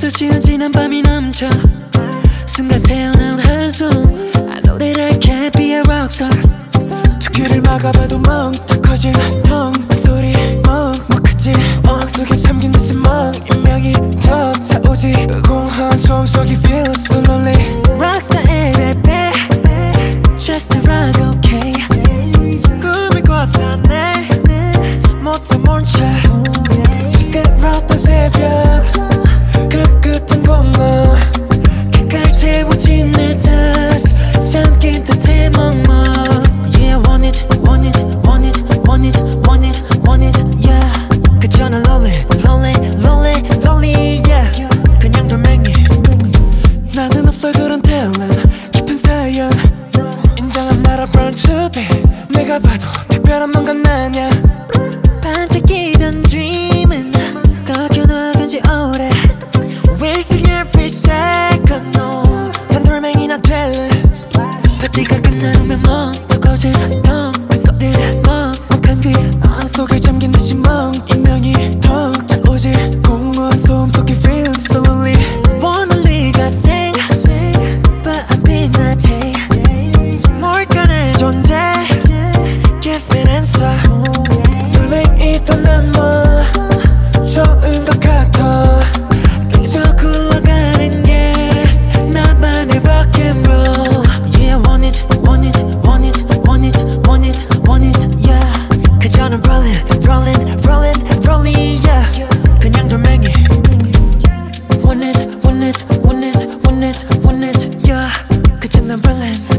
쉬운 지난 밤이 넘쳐 순간 새어나온 한숨 I know that I can't be a rockstar 두 귀를 막아봐도 멍 더 커진 텅빈 소리 먹먹하지 어항 속에 잠긴 듯이 멍인명이 더 차오지 공허한 소음 속이 feel so lonely Rockstar LLB Just to rock okay 꿈을 꿨었네 못해 몬채 시끄러웠던 새벽 그 끝은 공허 객갈 채워진 내 dust 잠긴 듯해 멍멍 Yeah I want it, want it, want it, want it, want it, want it Yeah 그저 난 lonely, lonely, lonely, lonely Yeah 그냥 돌멩이 나는 없어 그런 talent 깊은 사연 인정한 나라 burn to be 내가 봐도 특별한 뭔가 나냐 반짝이던 dream은 꺾여나간 지 오래 Wasting every second no 난 돌멩이나 될래 파티가 끝나면 멍더 커진 텅빈 소리를 먹먹한 귀 어항 속에 잠긴 듯이 멍인명이 턱 차오지 공허한 소음 속에 feel so lonely Wanna leave I sing But I'm 빛나지 뭘까 내 존재 Give me an answer 돌멩이던 난 뭐 좋은 것 같아 그저 굴러가는 게 나만의 rock and roll Yeah I want it, want it, want it, want it, want it, want it Yeah 그저 난 rolling, rolling, rolling, rolling Yeah 그냥 돌멩이 Want it, want it, want it, want it, want it Yeah 그저 난 rolling